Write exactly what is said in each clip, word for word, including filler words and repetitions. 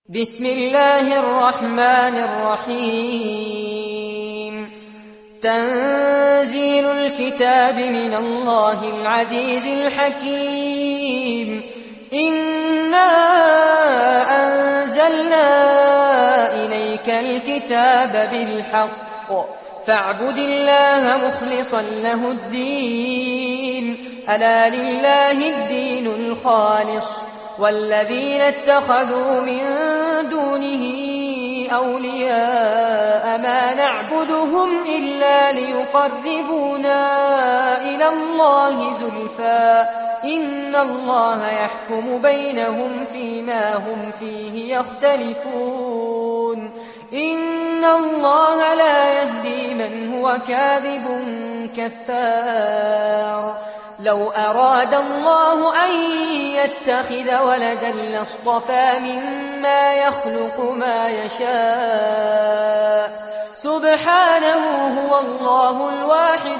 بسم الله الرحمن الرحيم. تنزيل الكتاب من الله العزيز الحكيم. إنا أنزلنا إليك الكتاب بالحق فاعبد الله مخلصا له الدين. ألا لله الدين الخالص والذين اتخذوا من دونه أولياء ما نعبدهم إلا ليقربونا إلى الله زلفى إن الله يحكم بينهم فيما هم فيه يختلفون. إن الله لا يهدي من هو كاذب كفار. لو أراد الله أن يتخذ ولدا لاصطفى مما يخلق ما يشاء سبحانه هو الله الواحد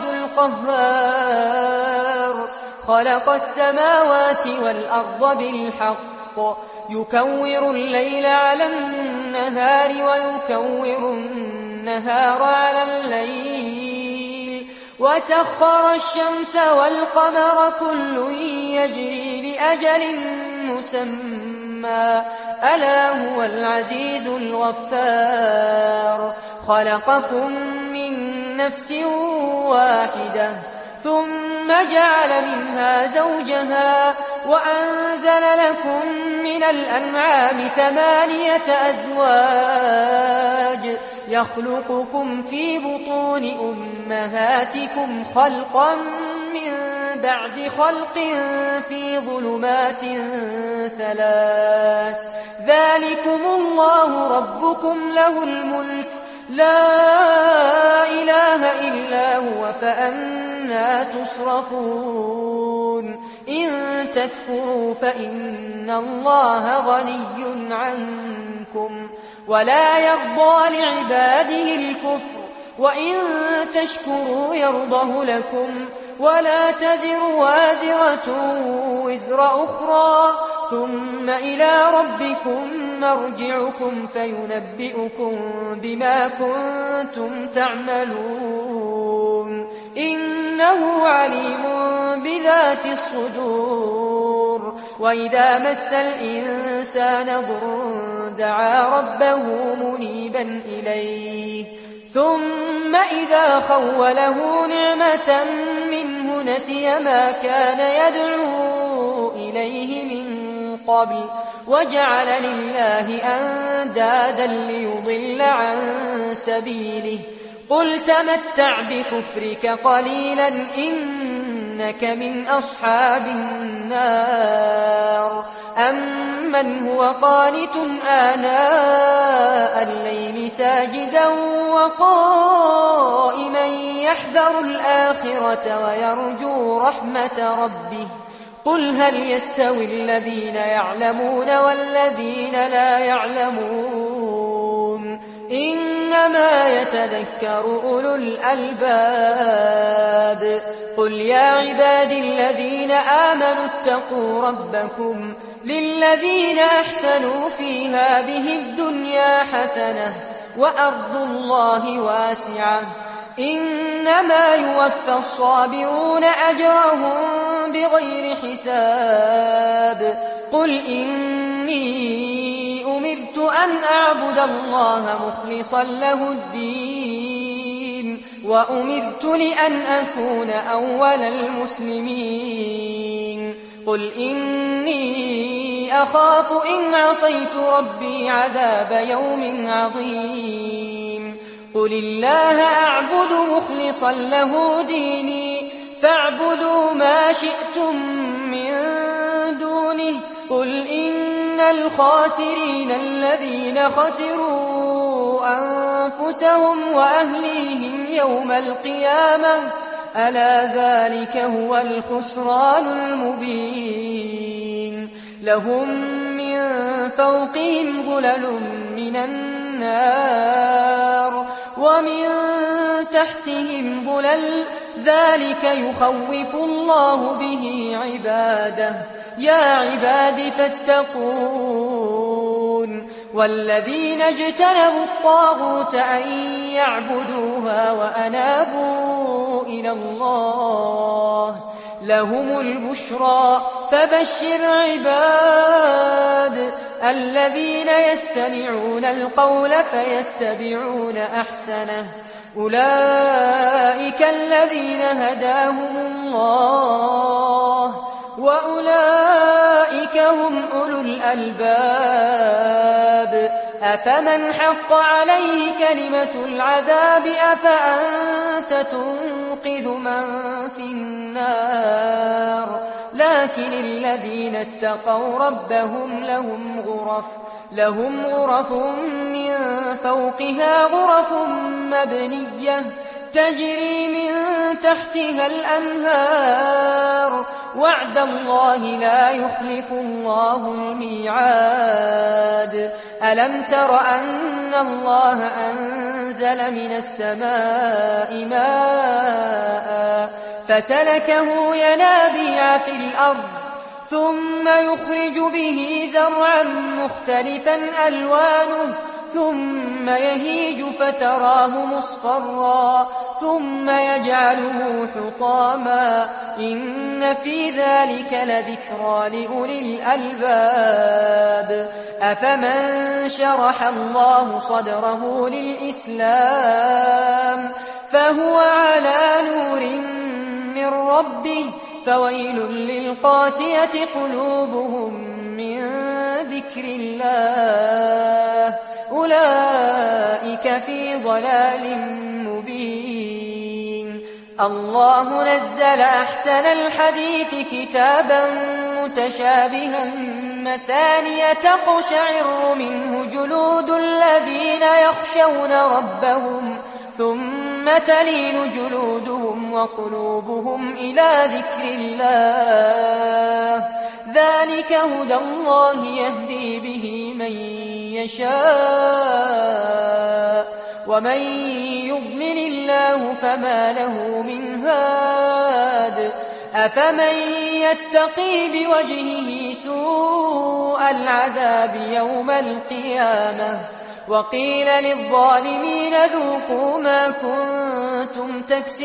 القهار. خلق السماوات والأرض بالحق يكور الليل على النهار ويكور النهار على الليل وسخر الشمس والقمر كل يجري لأجل مسمى ألا هو العزيز الغفار. خلقكم من نفس واحدة ثم جعل منها زوجها وأنزل لكم من الأنعام ثمانية أزواج يخلقكم في بطون أمهاتكم خلقا من بعد خلق في ظلمات ثلاث. ذلكم الله ربكم له الملك لا إله إلا هو فأنى تصرفون. إن تكفروا فإن الله غني عنكم ولا يرضى لعباده الكفر وإن تشكروا يرضه لكم ولا تزر وازرة وزر أخرى ثم إلى ربكم مرجعكم فينبئكم بما كنتم تعملون. إنه عليم بذات الصدور. وإذا مس الإنسان ضر دعا ربه منيبا إليه ثم إذا خوله نعمة منه نسي ما كان يدعو إليه من قبل وجعل لله أندادا ليضل عن سبيله. قل تمتع بكفرك قليلا إنك من أصحاب النار. أمن هو قانت آناء الليل ساجدا وقائما يحذر الآخرة ويرجو رحمة ربه. قل هل يستوي الذين يعلمون والذين لا يعلمون إنما يتذكر أولو الألباب. قل يا عبادي الذين آمنوا اتقوا ربكم للذين أحسنوا في هذه الدنيا حسنة وأرض الله واسعة إنما يوفى الصابرون أجرهم بغير حساب. قل إني أمرت أن أعبد الله مخلصا له الدين وأمرت لأن أكون أول المسلمين. قل إني أخاف إن عصيت ربي عذاب يوم عظيم. قل الله أعبد مخلصا له ديني فاعبدوا ما شئتم من دونه. قل إن الخاسرين الذين خسروا أنفسهم وأهليهم يوم القيامة ألا ذلك هو الخسران المبين. لهم من فوقهم ظلل من النار ومن تحتهم ظلل ذلك يخوف الله به عباده. يا عباد فاتقون والذين اجتنبوا الطاغوت أن يعبدوها وأنابوا إلى الله لهم البشرى فبشر عباد الذين يستمعون القول فيتبعون أحسنه أولئك الذين هداهم الله وأولئك هم أولو الألباب أفمن حق عليه كلمة العذاب أفأنت تنقذ من في النار لكن الذين اتقوا ربهم لهم غرف لهم غرف من فوقها غرف مبنية تجري من تحتها الأنهار وعد الله لا يخلف الله الميعاد ألم تر أن الله أنزل من السماء ماء فسلكه ينابيع في الأرض ثم يخرج به زرعا مختلفا ألوانه ثم يهيج فتراه مصفرا ثم يجعله حطاما إن في ذلك لذكرى لأولي الألباب أفمن شرح الله صدره للإسلام فهو على نور من ربه فويل للقاسية قلوبهم من ذكر الله أولئك في ضلال مبين الله نزل أحسن الحديث كتابا متشابها مثانية تقشعر منه جلود الذين يخشون ربهم ثم تلين جلودهم وقلوبهم إلى ذكر الله ذلك هدى الله يهدي به من يشاء ومن يضلل الله فما له من هاد أفمن يتقي بوجهه سوء العذاب يوم القيامة وقيل للظالمين ذوقوا ما كنتم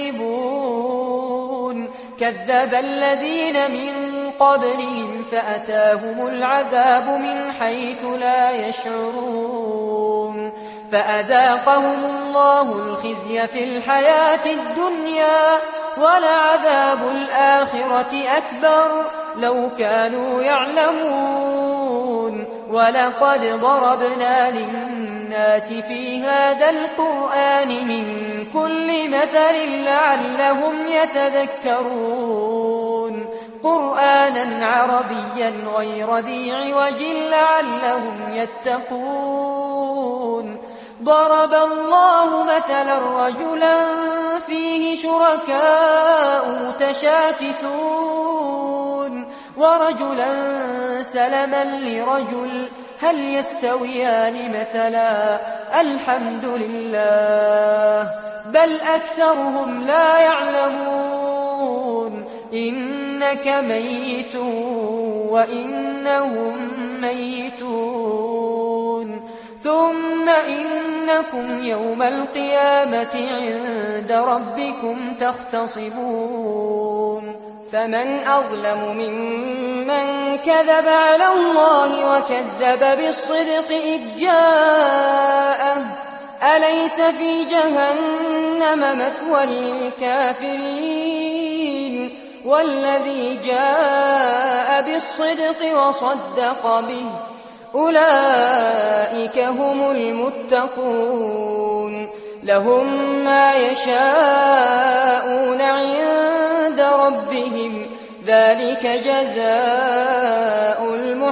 تكسبون كذب الذين من قبلهم فأتاهم العذاب من حيث لا يشعرون فأذاقهم الله الخزي في الحياة الدنيا ولعذاب الآخرة أكبر لو كانوا يعلمون ولقد ضربنا للناس في هذا القرآن من كل مثل لعلهم يتذكرون قرآنا عربيا غير ذي عوج لعلهم يتقون ضرب الله مثلا رجلا فيه شركاء متشاكسون ورجلا سلما لرجل هل يستويان مثلا الحمد لله بل أكثرهم لا يعلمون إنك ميت وإنهم ميتون ثم إنكم يوم القيامة عند ربكم تختصمون فمن أظلم ممن كذب على الله وكذب بالصدق إذ جاءه أليس في جهنم مثوى للكافرين والذي جاء بالصدق وصدق به أولئك هم المتقون لهم ما يشاءون عند ربهم ذلك جزاء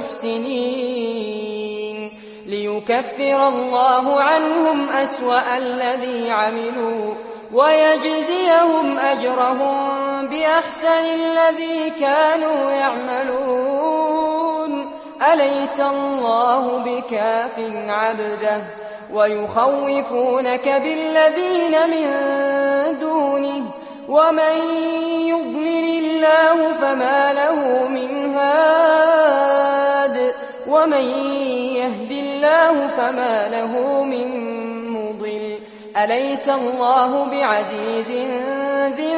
المحسنين ليكفر الله عنهم أسوأ الذي عملوا ويجزيهم أجرهم بأحسن الذي كانوا يعملون أليس الله بكاف عبده ويخوفونك بالذين من دونه ومن يضلل الله فما له من هاد ومن يهد الله فما له من مضل أليس الله بعزيز ذي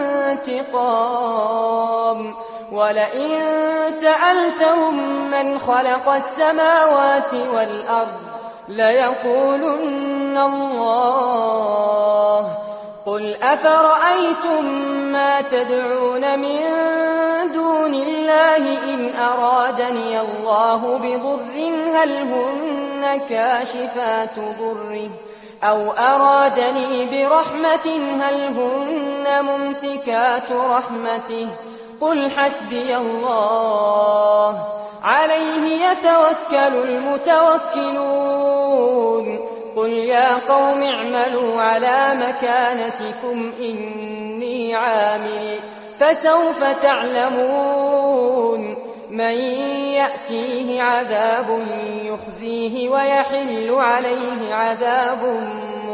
انتقام ولئن سألتهم من خلق السماوات والأرض ليقولن الله قل أفرأيتم ما تدعون من دون الله إن أرادني الله بضر هل هن كاشفات ضره أو أرادني برحمة هل هن ممسكات رحمته قل حسبي الله عليه يتوكل المتوكلون قل يا قوم اعملوا على مكانتكم إني عامل فسوف تعلمون من يأتيه عذاب يخزيه ويحل عليه عذاب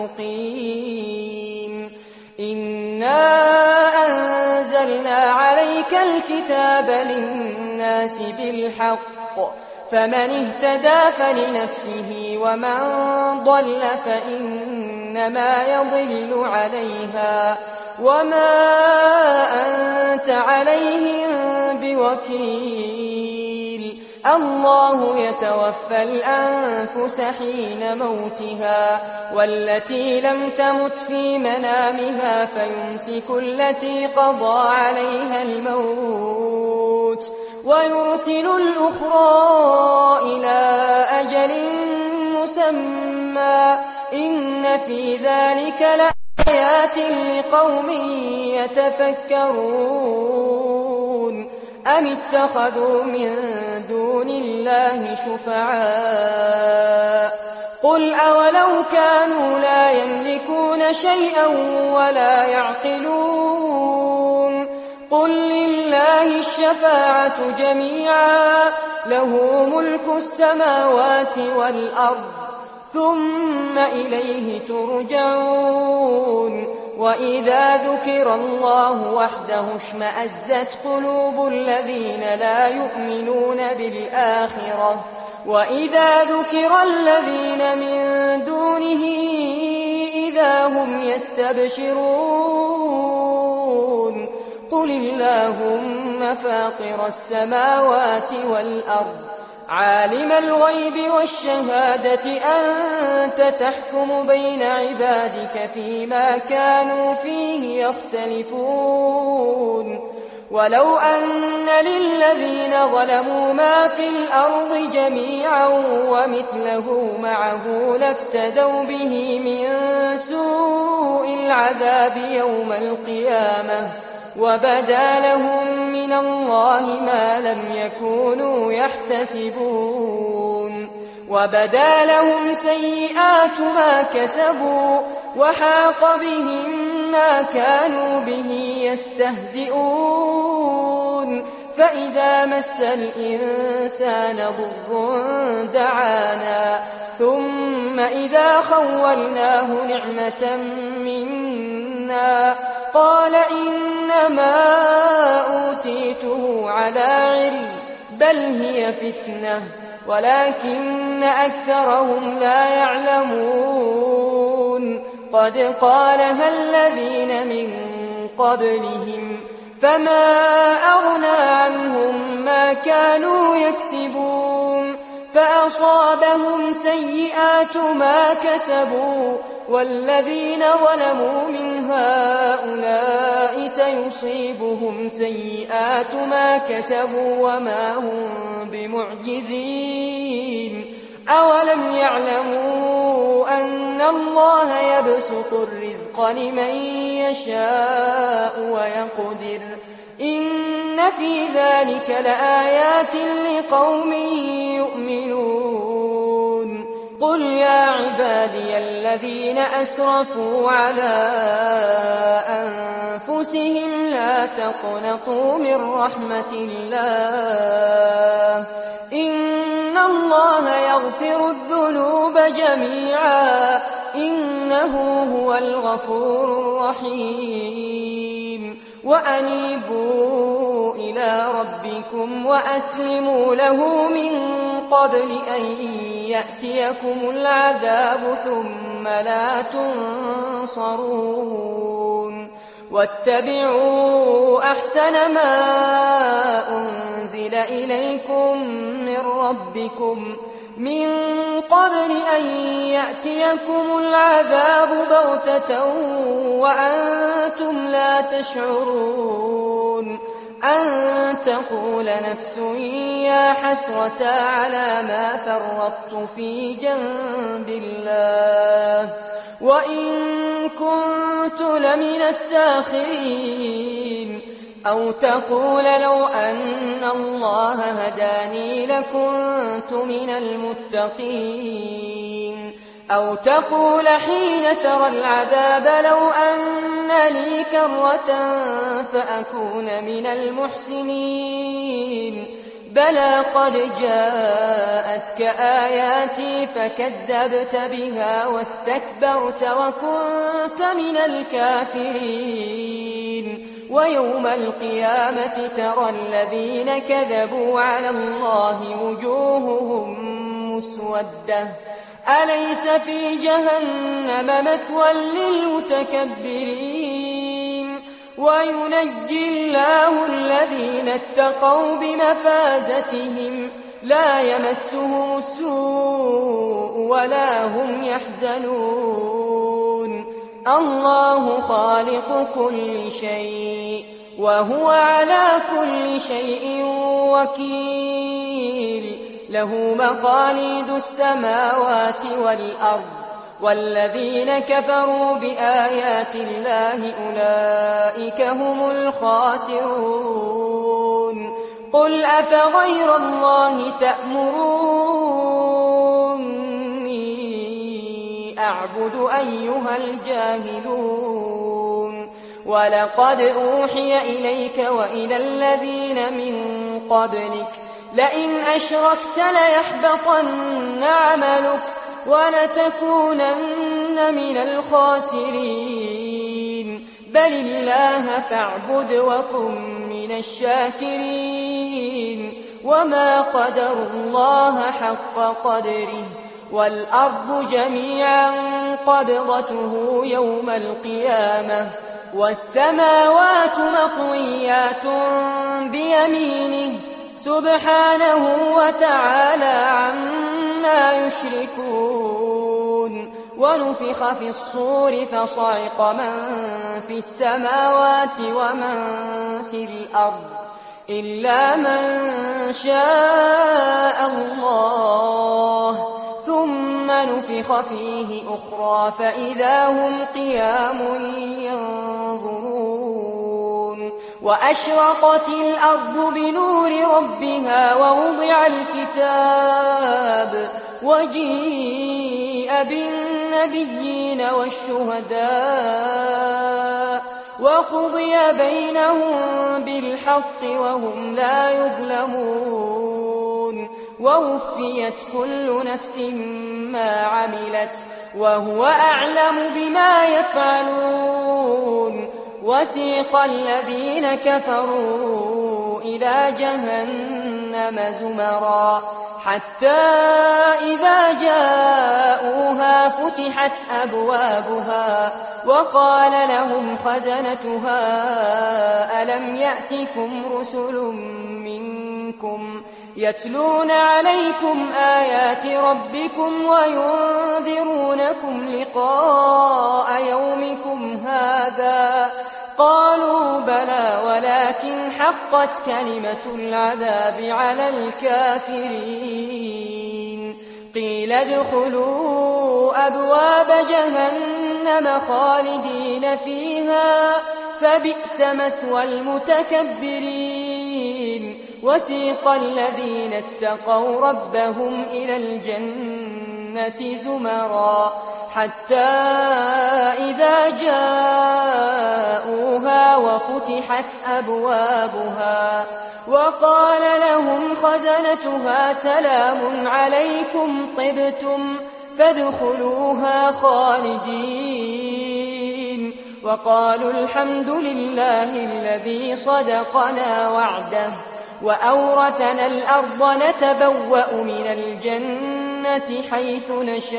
مقيم إنا أنزلنا عليك الكتاب للناس بالحق فمن اهتدى فلنفسه ومن ضل فإنما يضل عليها وما أنت عليهم بوكيل الله يتوفى الأنفس حين موتها والتي لم تمت في منامها فيمسك التي قضى عليها الموت ويرسل الأخرى إلى أجل مسمى إن في ذلك لآيات لقوم يتفكرون أم اتخذوا من دون الله شفعاء قل أولو كانوا لا يملكون شيئا ولا يعقلون قل لله الشفاعة جميعا له ملك السماوات والأرض ثم إليه ترجعون وإذا ذكر الله وحده اشمأزت قلوب الذين لا يؤمنون بالآخرة وإذا ذكر الذين من دونه إذا هم يستبشرون قل اللهم فاطر السماوات والأرض عالم الغيب والشهادة أنت تحكم بين عبادك فيما كانوا فيه يختلفون ولو أن للذين ظلموا ما في الأرض جميعا ومثله معه لافتدوا به من سوء العذاب يوم القيامة وبدا لهم من الله ما لم يكونوا يحتسبون وبدا لهم سيئات ما كسبوا وحاق بهم ما كانوا به يستهزئون فإذا مس الإنسان ضر دعانا ثم إذا خولناه نعمة منا قال إنما أوتيته على علم بل هي فتنة ولكن أكثرهم لا يعلمون قد قالها الذين من قبلهم فما أغنى عنهم ما كانوا يكسبون فأصابهم سيئات ما كسبوا والذين ظلموا من هؤلاء سيصيبهم سيئات ما كسبوا وما هم بمعجزين أولم يعلموا أن الله يبسط الرزق لمن يشاء ويقدر إن في ذلك لآيات لقوم يؤمنون قل يا عبادي الذين أسرفوا على أنفسهم لا تقنطوا من رحمة الله إن الله يغفر الذنوب جميعا إنه هو الغفور الرحيم وأنيبوا إلى ربكم وأسلموا له من قبل أن يأتيكم العذاب ثم لا تنصرون واتبعوا أحسن ما أنزل إليكم من ربكم من قبل أن يأتيكم العذاب بغتة وأنتم لا تشعرون أن تقول نفس يا حسرة على ما فرطت في جنب الله وإن كنت لمن الساخرين أو تقول لو أن الله هداني لكنت من المتقين أو تقول حين ترى العذاب لو أن لي كرة فأكون من المحسنين بلى قد جاءتك آياتي فكذبت بها واستكبرت وكنت من الكافرين ويوم القيامة ترى الذين كذبوا على الله وجوههم مسودة أليس في جهنم مثوى للمتكبرين وينجي الله الذين اتقوا بمفازتهم لا يمسهم السوء ولا هم يحزنون الله خالق كل شيء وهو على كل شيء وكيل له مقاليد السماوات والأرض والذين كفروا بآيات الله أولئك هم الخاسرون قل أفغير الله تأمروني أعبد أيها الجاهلون ولقد أوحي إليك وإلى الذين من قبلك لئن أشركت ليحبطن عملك ولتكونن من الخاسرين بل الله فاعبد وكن من الشاكرين وما قدروا الله حق قدره والأرض جميعا قبضته يوم القيامة والسماوات مطويات بيمينه سبحانه وتعالى عما يشركون ونفخ في الصور فصعق من في السماوات ومن في الأرض إلا من شاء الله ثم نفخ فيه أخرى فإذا هم قيام ينظرون وأشرقت الأرض بنور ربها ووضع الكتاب وجيء بالنبيين والشهداء وقضي بينهم بالحق وهم لا يظلمون ووفيت كل نفس ما عملت وهو أعلم بما يفعلون وسيق الذين كفروا إلى جهنم زمرا حتى إذا جاءوها فتحت أبوابها وقال لهم خزنتها ألم يأتكم رسل منكم يتلون عليكم آيات ربكم وينذرونكم لقاء يومكم هذا قالوا بلى ولكن حقت كلمة العذاب على الكافرين قيل ادخلوا أبواب جهنم خالدين فيها فبئس مثوى المتكبرين وسيق الذين اتقوا ربهم إلى الجنة زمرا حتى إذا جاءوها وفتحت أبوابها وقال لهم خزنتها سلام عليكم طبتم فادخلوها خالدين وقالوا الحمد لله الذي صدقنا وعده وأورثنا الأرض نتبوأ من الجنة حيث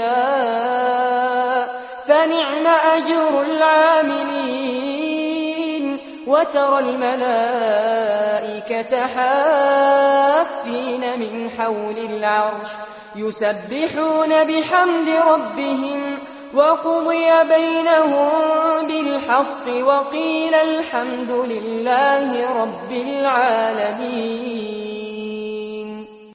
نشاء فنعم أجر العاملين وترى الملائكة حافين من حول العرش يسبحون بحمد ربهم وقضي بينهم بالحق وقيل الحمد لله رب العالمين.